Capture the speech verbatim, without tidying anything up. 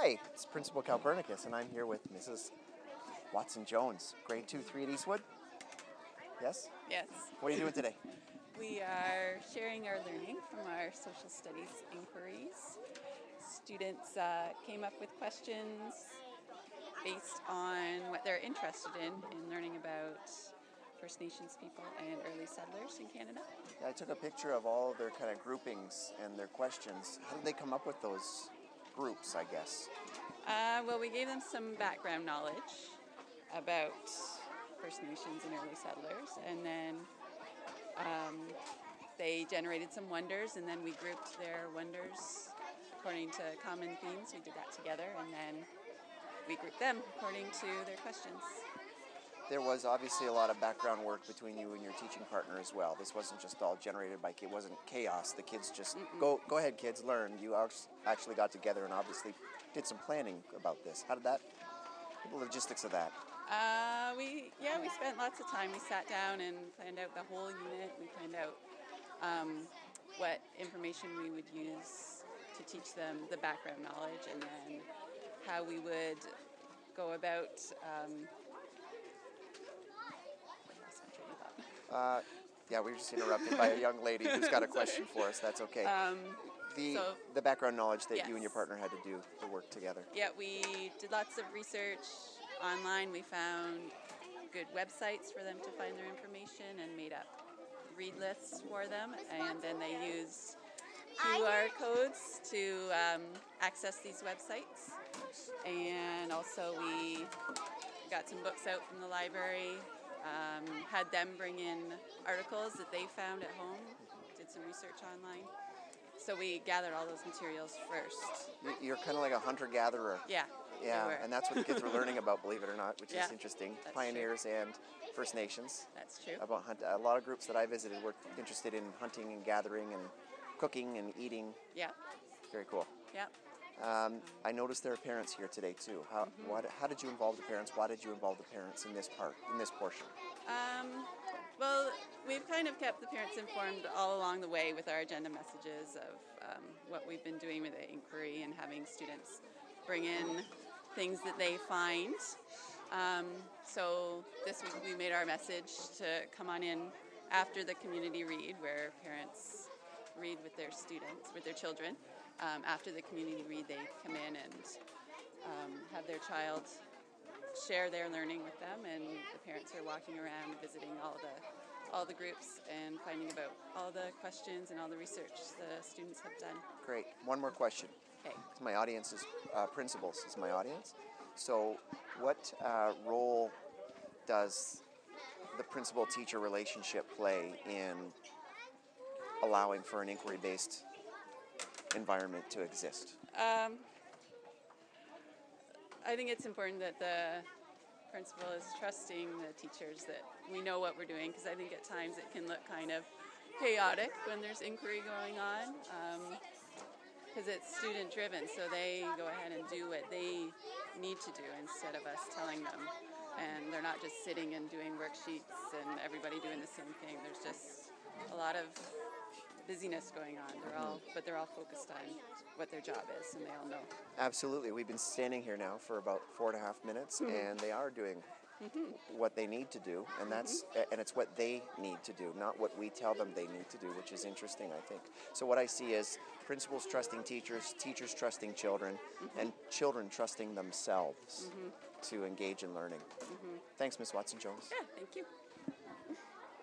Hi, it's Principal Calpernicus, and I'm here with Missus Watson-Jones, grade two, three at Eastwood. Yes? Yes. What are you doing today? We are sharing our learning from our social studies inquiries. Students uh, came up with questions based on what they're interested in, in learning about First Nations people and early settlers in Canada. Yeah, I took a picture of all of their kind of groupings and their questions. How did they come up with those groups, I guess? Uh, well, we gave them some background knowledge about First Nations and early settlers, and then um, they generated some wonders, and then we grouped their wonders according to common themes. We did that together, and then we grouped them according to their questions. There was obviously a lot of background work between you and your teaching partner as well. This wasn't just all generated by kids. It wasn't chaos. The kids just, Mm-mm. go go ahead, kids, learn. You actually got together and obviously did some planning about this. How did that, the logistics of that? Uh, we yeah, we spent lots of time. We sat down and planned out the whole unit. We planned out um, what information we would use to teach them the background knowledge, and then how we would go about. Um, Uh, yeah, we were just interrupted by a young lady who's got a question for us. That's okay. Um, the so, the background knowledge that yes. you and your partner had to do to work together. Yeah, we did lots of research online. We found good websites for them to find their information and made up read lists for them. And then they used Q R codes to um, access these websites. And also we got some books out from the library. Um, had them bring in articles that they found at home, did some research online. So we gathered all those materials first. You're kind of like a hunter-gatherer. Yeah. Yeah, we were. and that's what the kids were learning about, believe it or not, which Yeah, is interesting. that's Pioneers true. And First Nations. That's true. About hunt. A lot of groups that I visited were interested in hunting and gathering and cooking and eating. Yeah. Very cool. Yeah. Um, I noticed there are parents here today too. How Mm-hmm. what, how did you involve the parents? Why did you involve the parents in this part, in this portion? Um, well, we've kind of kept the parents informed all along the way with our agenda messages of um, what we've been doing with the inquiry and having students bring in things that they find. Um, so this week we made our message to come on in after the community read, where parents read with their students, with their children. Um, after the community read, they come in and um, have their child share their learning with them, and the parents are walking around visiting all the all the groups and finding about all the questions and all the research the students have done. Great. One more question. Okay. My audience is uh, principals is my audience. So what uh, role does the principal-teacher relationship play in allowing for an inquiry-based environment to exist? Um, I think it's important that the principal is trusting the teachers that we know what we're doing, because I think at times it can look kind of chaotic when there's inquiry going on, because um, it's student-driven, so they go ahead and do what they need to do instead of us telling them. And they're not just sitting and doing worksheets and everybody doing the same thing. There's just a lot of busyness going on. They're all, but they're all focused on what their job is, and they all know. Absolutely. We've been standing here now for about four and a half minutes, Mm-hmm. and they are doing Mm-hmm. what they need to do, and that's Mm-hmm. and it's what they need to do, not what we tell them they need to do, which is interesting, I think. So what I see is principals trusting teachers, teachers trusting children, Mm-hmm. and children trusting themselves Mm-hmm. to engage in learning. Mm-hmm. Thanks, Miz Watson-Jones. Yeah, thank you.